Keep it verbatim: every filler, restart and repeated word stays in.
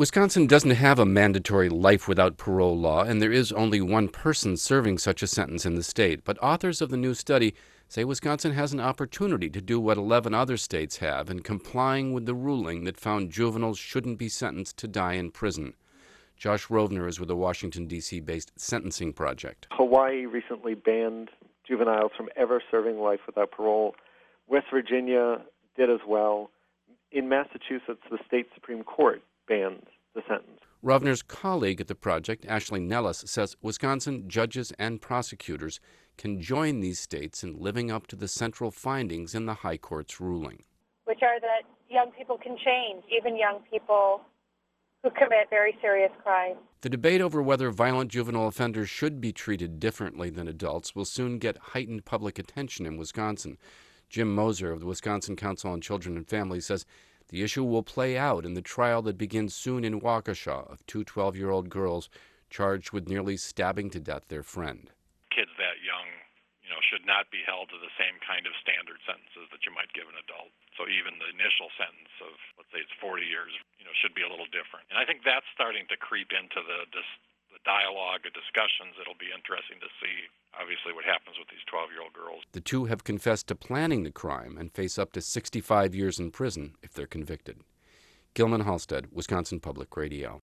Wisconsin doesn't have a mandatory life without parole law, and there is only one person serving such a sentence in the state. But authors of the new study say Wisconsin has an opportunity to do what eleven other states have in complying with the ruling that found juveniles shouldn't be sentenced to die in prison. Josh Rovner is with the Washington, D C-based Sentencing Project. Hawaii recently banned juveniles from ever serving life without parole. West Virginia did as well. In Massachusetts, the state Supreme Court banned the sentence. Rovner's colleague at the project, Ashley Nellis, says Wisconsin judges and prosecutors can join these states in living up to the central findings in the High Court's ruling, which are that young people can change, even young people who commit very serious crimes. The debate over whether violent juvenile offenders should be treated differently than adults will soon get heightened public attention in Wisconsin. Jim Moser of the Wisconsin Council on Children and Families says the issue will play out in the trial that begins soon in Waukesha of two twelve-year-old girls charged with nearly stabbing to death their friend. Kids that young, you know, should not be held to the same kind of standard sentences that you might give an adult. So even the initial sentence of, let's say it's forty years, you know, should be a little different. And I think that's starting to creep into the, this, the dialogue, the discussions. It'll be interesting to see, obviously, what happens with these twelve-year-old girls. The two have confessed to planning the crime and face up to sixty-five years in prison if they're convicted. Gilman Halstead, Wisconsin Public Radio.